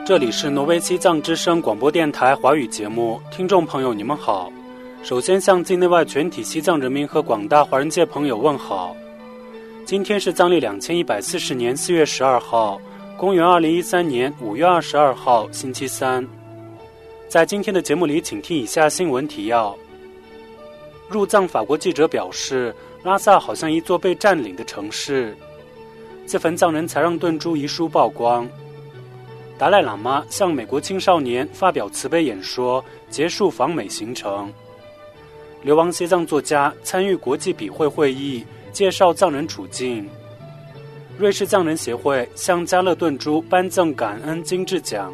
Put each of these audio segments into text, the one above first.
这里是挪威西藏之声广播电台华语节目，听众朋友你们好。首先向境内外全体西藏人民和广大华人界朋友问好。今天是藏历2140年4月12号，公元2013年5月22号，星期三。在今天的节目里，请听以下新闻提要。入藏法国记者表示，拉萨好像一座被占领的城市。自焚藏人才让顿珠遗书曝光。达赖喇嘛向美国青少年发表慈悲演说，结束访美行程。流亡西藏作家参与国际笔会会议，介绍藏人处境。瑞士藏人协会向加勒顿珠颁赠感恩精致奖。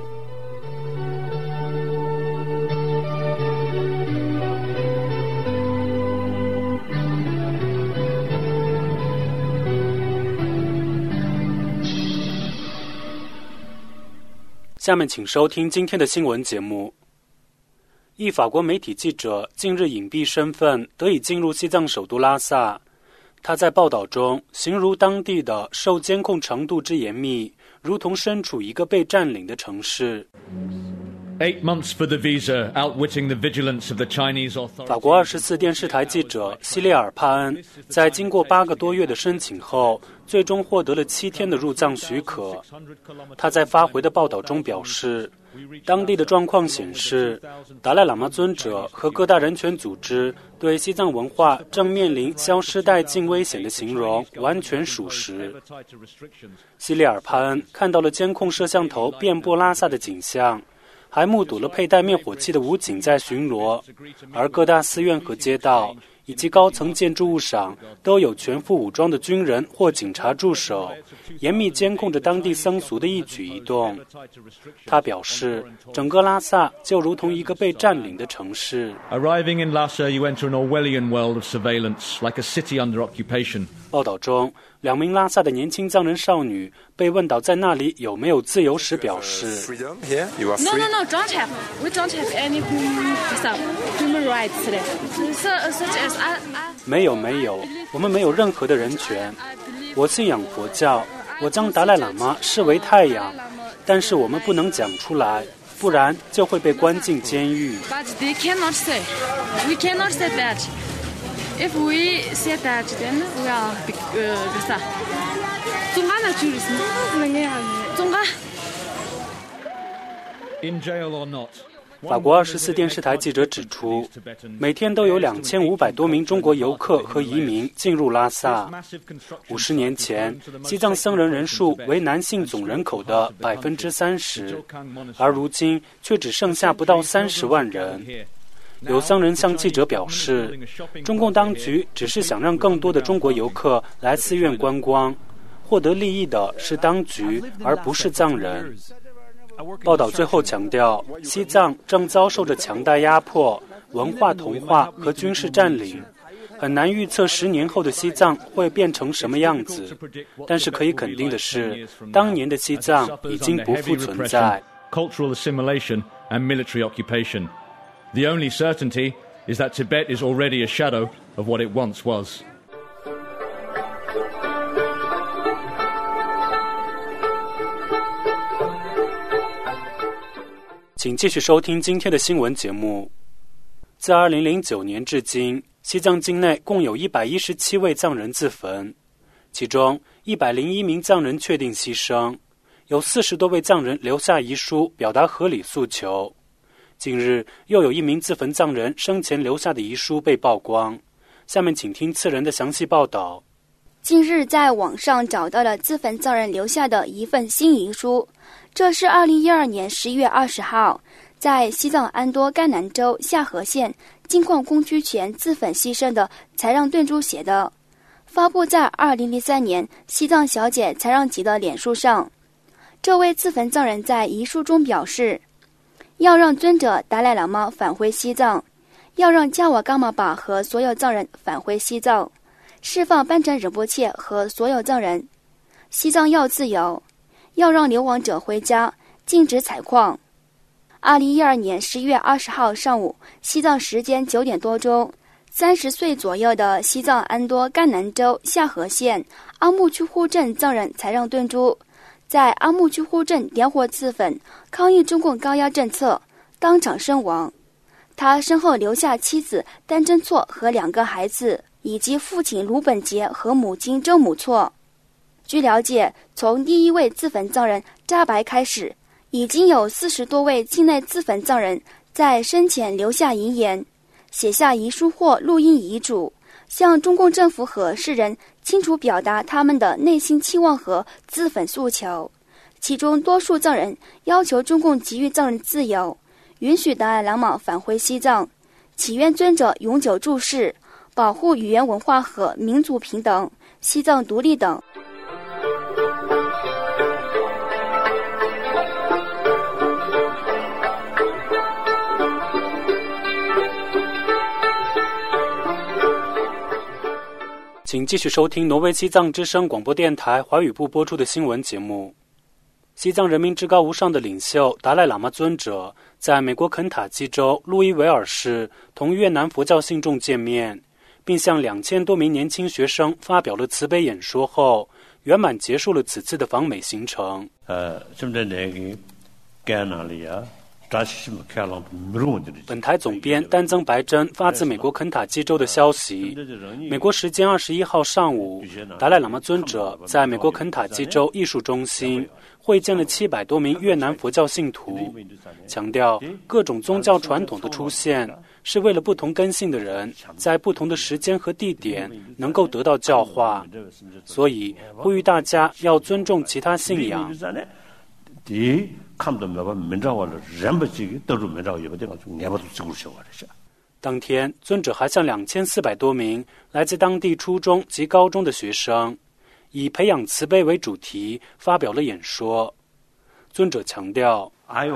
下面请收听今天的新闻节目。一法国媒体记者近日隐蔽身份得以进入西藏首都拉萨。他在报道中形容当地的受监控程度之严密，如同身处一个被占领的城市。 8 months for the visa, outwitting the vigilance of the Chinese authorities. 法国24电视台记者西列尔·帕恩在经过8个多月的申请后，最终获得了7天的入藏许可。他在发回的报道中表示，当地的状况显示，达赖喇嘛尊者和各大人权组织对西藏文化正面临消失殆尽危险的形容完全属实。西列尔·帕恩看到了监控摄像头遍布拉萨的景象，还目睹了佩戴灭火器的武警在巡逻，而各大寺院和街道以及高层建筑物上都有全副武装的军人或警察驻守，严密监控着当地僧俗的一举一动。他表示，整个拉萨就如同一个被占领的城市。 Arriving in Lhasa, you enter an Orwellian world of surveillance, like a city under occupation. 报道中，2名拉萨的年轻藏人少女被问到在那里有没有自由时表示 No, don't have. We don't have any human rights today. Such as 没有，我们没有任何的人权。我信仰佛教，我将达赖喇嘛视为太阳，但是我们不能讲出来，不然就会被关进监狱。 But they cannot say. We cannot say that. If we say that, then we are In jail or not? 法国24电视台记者指出，每天都有2500多名中国游客和移民进入拉萨。50年前，西藏僧人人数为男性总人口的30%，而如今却只剩下不到30万人。有僧人向记者表示，中共当局只是想让更多的中国游客来寺院观光，获得利益的是当局，而不是藏人。报道最后强调，西藏正遭受着强大压迫、文化同化和军事占领，很难预测10年后的西藏会变成什么样子。但是可以肯定的是，当年的西藏已经不复存在。 Cultural assimilation and military occupation. The only certainty is that Tibet is already a shadow of what it once was. 请继续收听今天的新闻节目。自2009年至今，西藏境内共有117位藏人自焚，其中101名藏人确定牺牲，有40多位藏人留下遗书表达合理诉求。近日，又有1名自焚藏人生前留下的遗书被曝光。下面请听次人的详细报道。 近日在网上找到了自焚藏人留下的一份新遗书，这是2012年11月20号在西藏安多甘南州夏河县金矿工区前自焚牺牲的才让顿珠写的，发布在2003年西藏小姐才让吉的脸书上。这位自焚藏人在遗书中表示，要让尊者达赖喇嘛返回西藏，要让加瓦干玛巴和所有藏人返回西藏，释放班禅仁波切和所有藏人。西藏要自由，要让流亡者回家，禁止采矿。2012年11月20号上午，西藏时间9点多钟，30岁左右的西藏安多甘南州夏河县阿木区呼镇藏人才让顿珠在阿木居户镇点火自焚，抗议中共高压政策，当场身亡。他身后留下妻子丹真错和2个孩子，以及父亲卢本杰和母亲周母错。据了解，从第一位自焚藏人扎白开始，已经有40多位境内自焚藏人在生前留下遗言，写下遗书或录音遗嘱，向中共政府和世人清楚表达他们的内心期望和自焚诉求。其中多数藏人要求中共给予藏人自由，允许达赖喇嘛返回西藏，祈愿尊者永久住世，保护语言文化和民族平等，西藏独立等。 请继续收听挪威西藏之声广播电台华语部播出的新闻节目。西藏人民至高无上的领袖达赖喇嘛尊者在美国肯塔基州路易维尔市同越南佛教信众见面，并向2000多名年轻学生发表了慈悲演说后，圆满结束了此次的访美行程。本台总编丹增白珍发自美国肯塔基州的消息，美国时间21号上午，达赖喇嘛尊者在美国肯塔基州艺术中心会见了700多名越南佛教信徒，强调各种宗教传统的出现是为了不同根性的人在不同的时间和地点能够得到教化，所以呼吁大家要尊重其他信仰。当天，尊者还向2400多名来自当地初中及高中的学生，以培养慈悲为主题发表了演说。尊者强调，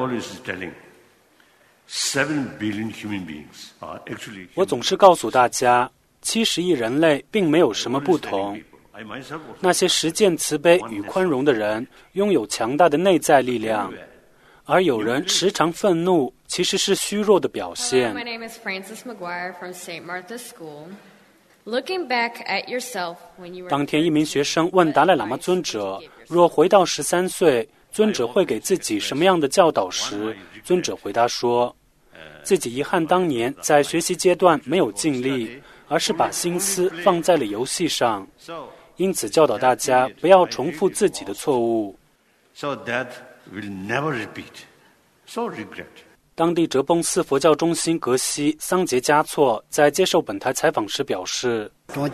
我总是告诉大家，70亿人类并没有什么不同。那些实践慈悲与宽容的人拥有强大的内在力量，而有人时常愤怒，其实是虚弱的表现。 My name is Frances McGuire from St. Martha's School. Looking back at yourself when you were 当天，一名学生问达赖喇嘛尊者，若回到13岁，尊者会给自己什么样的教导时，尊者回答说，自己遗憾当年在学习阶段没有尽力，而是把心思放在了游戏上，因此教导大家不要重复自己的错误。当地哲蚌寺佛教中心格西桑杰嘉措在接受本台采访时表示，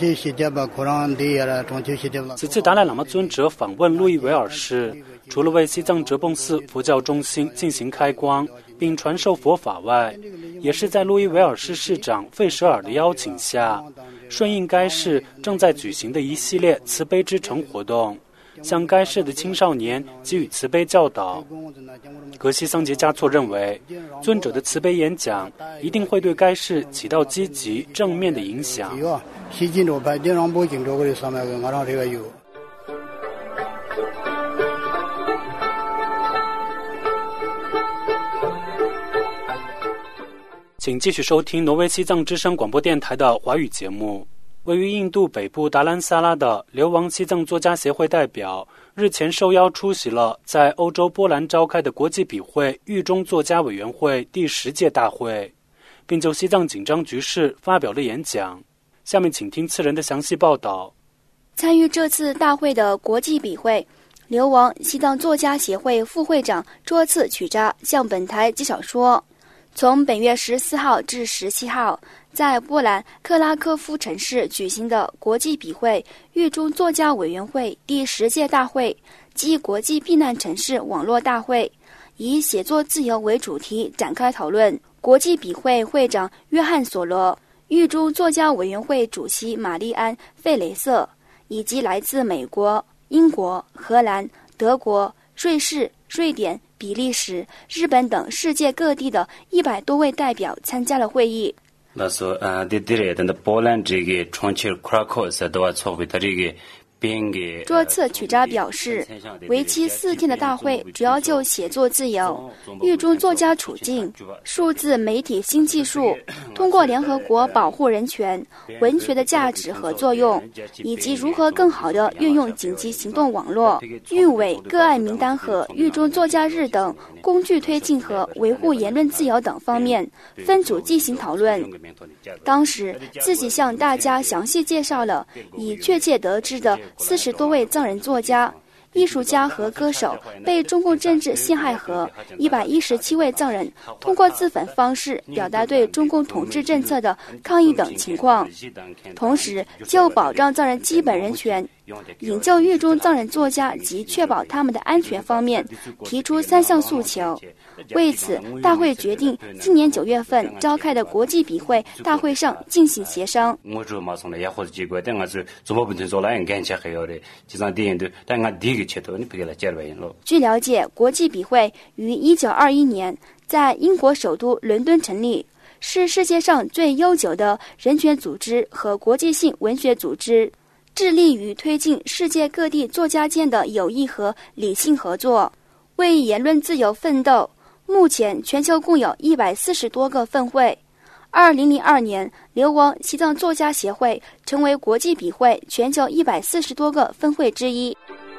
此次达赖喇嘛尊者访问路易维尔市，除了为西藏哲蚌寺佛教中心进行开光并传授佛法外，也是在路易维尔市市长费舍尔的邀请下，顺应该市正在举行的一系列慈悲之城活动，向该市的青少年给予慈悲教导。格西桑杰嘉措认为，尊者的慈悲演讲一定会对该市起到积极正面的影响。请继续收听挪威西藏之声广播电台的华语节目。位于印度北部达兰萨拉的流亡西藏作家协会代表日前受邀出席了在欧洲波兰召开的国际笔会狱中作家委员会第10届大会，并就西藏紧张局势发表了演讲。下面请听次人的详细报道。 参与这次大会的国际笔会，流亡西藏作家协会副会长卓次曲扎向本台介绍说，从本月14号至17号，在波兰克拉科夫城市举行的国际笔会狱中作家委员会第10届大会及国际避难城市网络大会，以写作自由为主题展开讨论。国际笔会会长约翰索罗、狱中作家委员会主席玛丽安·费雷瑟，以及来自美国、英国、荷兰、德国、瑞士、瑞典、比利时、日本等世界各地的100多位代表参加了会议。 这次曲札表示，为期4天的大会主要就写作自由、狱中作家处境、数字媒体新技术、通过联合国保护人权、文学的价值和作用，以及如何更好地运用紧急行动网络、狱委个案名单和狱中作家日等工具推进和维护言论自由等方面分组进行讨论。当时自己向大家详细介绍了已确切得知的40多位藏人作家、艺术家和歌手被中共政治陷害和117位藏人通过自焚方式表达对中共统治政策的抗议等情况，同时就保障藏人基本人权、引救狱中藏人作家及确保他们的安全方面提出3项诉求。为此，大会决定今年9月份召开的国际笔会大会上进行协商。据了解，国际笔会于1921年在英国首都伦敦成立，是世界上最悠久的人权组织和国际性文学组织，致力于推进世界各地作家间的友谊和理性合作，为言论自由奋斗。目前全球共有140多个分会。2002年，流亡西藏作家协会成为国际笔会全球140多个分会之一。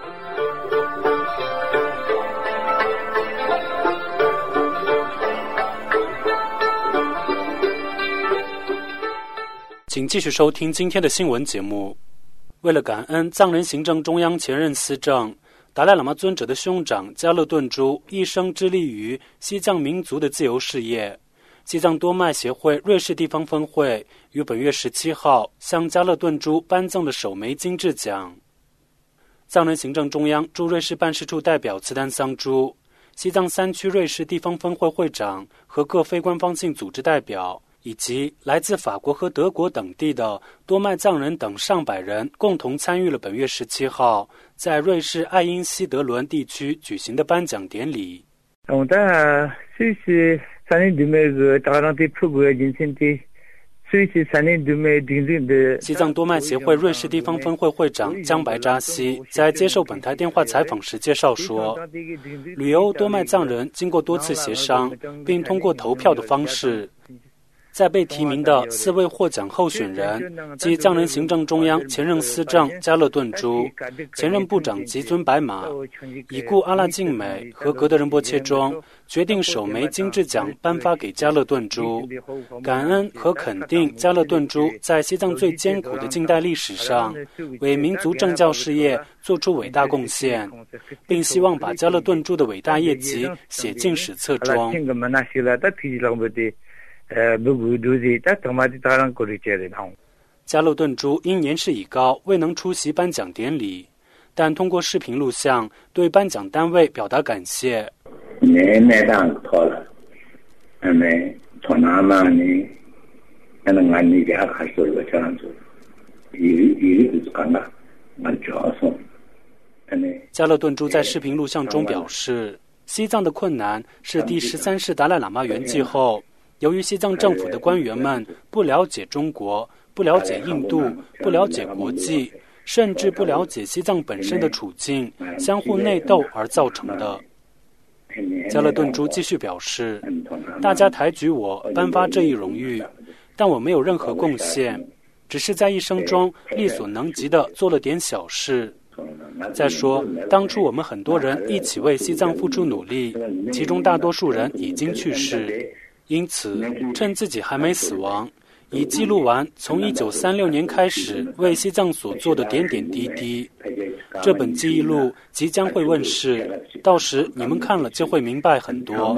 请继续收听今天的新闻节目。为了感恩藏人行政中央前任司政达赖喇嘛尊者的兄长加勒顿珠一生致力于西藏民族的自由事业，西藏多麦协会瑞士地方分会于本月17号向加勒顿珠颁赠了首枚金质奖。藏人行政中央驻瑞士办事处代表茨丹桑珠、西藏3区瑞士地方分会会长和各非官方性组织代表，以及来自法国和德国等地的多麦藏人等上百人共同参与了本月17号在瑞士爱因希德伦地区举行的颁奖典礼。西藏多麦协会瑞士地方分会会长江白扎西在接受本台电话采访时介绍说，旅游多麦藏人经过多次协商，并通过投票的方式，在被提名的4位获奖候选人即藏人行政中央前任司政加勒顿珠、前任部长吉尊白马、已故阿拉敬美和格德仁波切中，决定首枚金质奖颁发给加勒顿珠，感恩和肯定加勒顿珠在西藏最艰苦的近代历史上为民族政教事业做出伟大贡献，并希望把加勒顿珠的伟大业绩写进史册中。加勒顿珠因年事已高，未能出席颁奖典礼，但通过视频录像对颁奖单位表达感谢。加勒顿珠在视频录像中表示，西藏的困难是第13世达赖喇嘛圆寂后，由于西藏政府的官员们不了解中国、不了解印度、不了解国际，甚至不了解西藏本身的处境，相互内斗而造成的。加勒顿珠继续表示，大家抬举我颁发这一荣誉，但我没有任何贡献，只是在一生中力所能及的做了点小事。再说，当初我们很多人一起为西藏付出努力，其中大多数人已经去世，因此趁自己还没死亡，已记录完从1936年开始为西藏所做的点点滴滴。这本记忆录即将会问世，到时你们看了就会明白很多。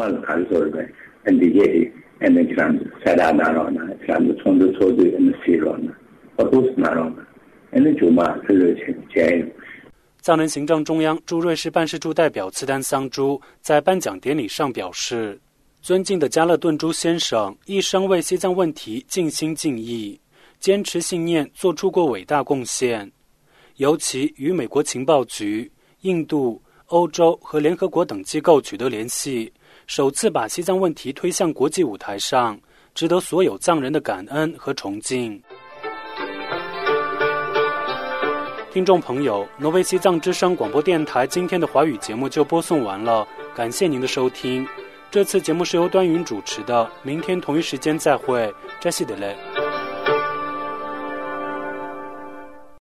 藏人行政中央驻瑞士办事处代表茨丹桑珠在颁奖典礼上表示，尊敬的加勒顿珠先生一生为西藏问题尽心尽意，坚持信念，做出过伟大贡献。尤其与美国情报局、印度、欧洲和联合国等机构取得联系，首次把西藏问题推向国际舞台上，值得所有藏人的感恩和崇敬。 听众朋友，挪威西藏之声广播电台今天的华语节目就播送完了，感谢您的收听。这次节目是由端云主持的，明天同一时间再会，扎西德勒。